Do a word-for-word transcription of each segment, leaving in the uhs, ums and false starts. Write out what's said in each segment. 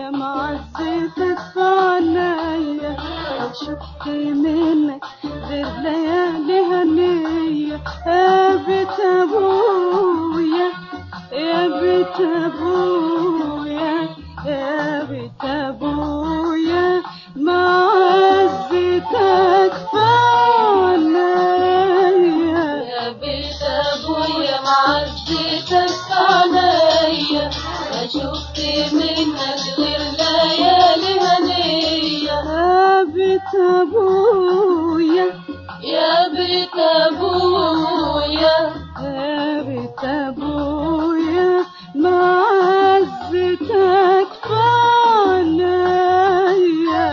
ابويا معزتك في عنايا، شفت منك غير ليالي هنية. يا بيت ابويا يا بيت ابويا يا بيت ابويا معزتك في عنايا. يا بيت ابويا معزتك في عنايا، ما شفت منك غير ليالي هنية. يا بيت ابويا يا بيت ابويا يا بيت ابويا معزتك في عنايا.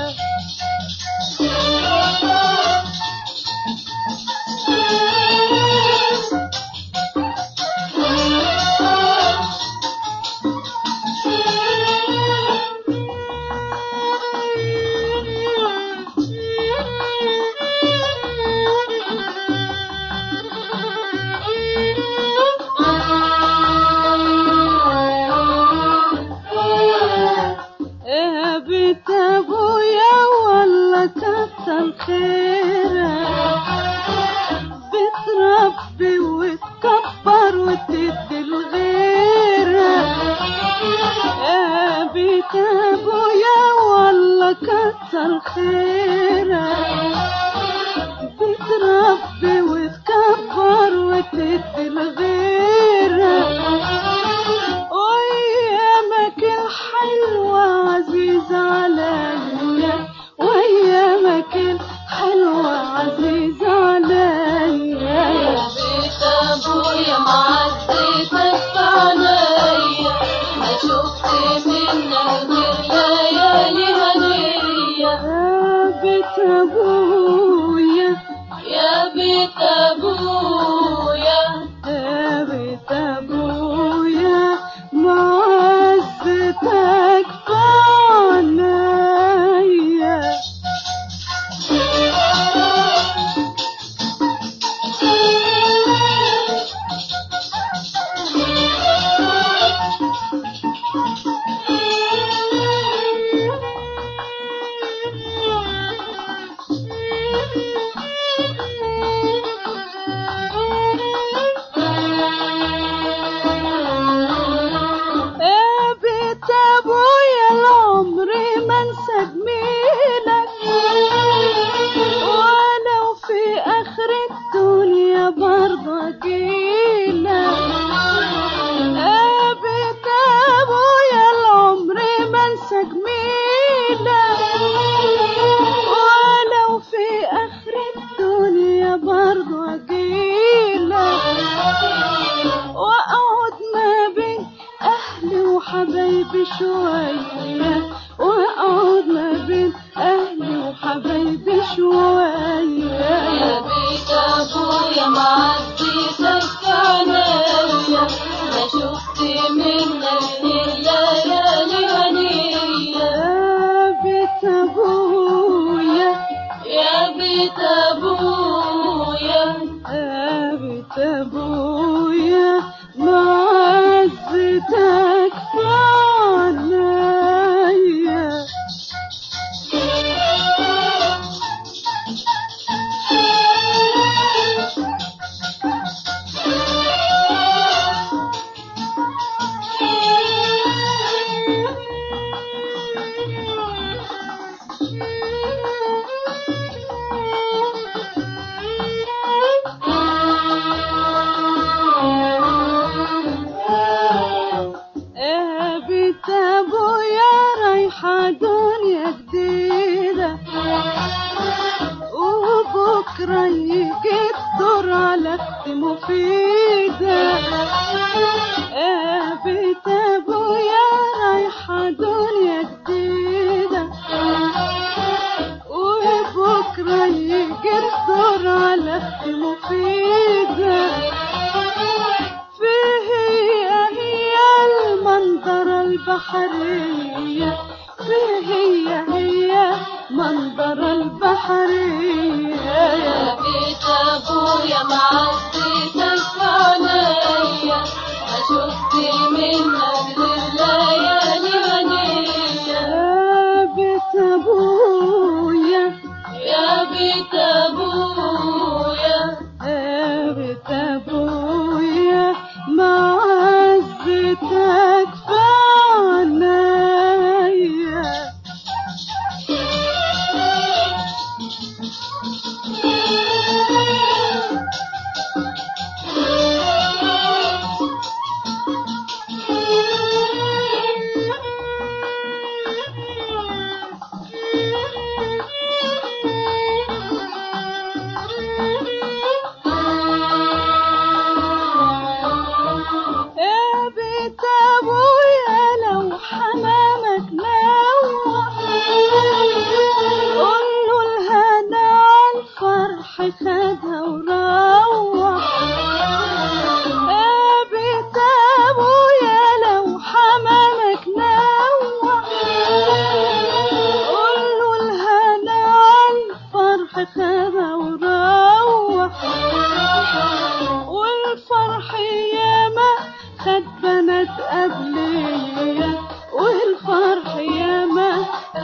يا بيت ابويا والله كتر خيرك، بتربي وتكبر وتدي لغيرك. يا بيت ابويا والله كتر خيرك، بتربي وتكبر وتدي لغيرك. وايامك الحلوة عزيزة عليا، وايامك الحلوة عزيزة عليا. يا بيت ابويا معزتك في عنايا، ما شفت منك غير ليالي هنية. يا بيت ابويا يا بيت ابويا يا بيت ابويا معزتك في عنايا. يا بيت ابويا العمر ما انسى جميلك، ولو في اخر الدنيا برضه اجيلك. يا بيت ابويا العمر ما انسى جميلك، ولو في اخر الدنيا برضه اجيلك. واقعد ما بين اهلي وحبايبي شوية، واقعد ما بين اهلي وحبايبي شوية. يا بيت ابويا معزتك في عنايا، ما شفت منك غير ليالي هنية. يا بيت ابويا يا بيت ابويا يا بيت ابويا معزتك في عنايا. يا بيت ابويا رايحة دنيا جديدة، وبكرة يجي الدور على اختي مفيدة. يا بيت ابويا رايحة دنيا جديدة، وبكرة يجي الدور على اختي مفيدة. فيه هي هي المنظرة البحرية، فيه هي هي منظرة البحرية. يا بيت ابويا معزتك في عنايا، ما شفت منك غير ليالي هنية.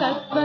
حبك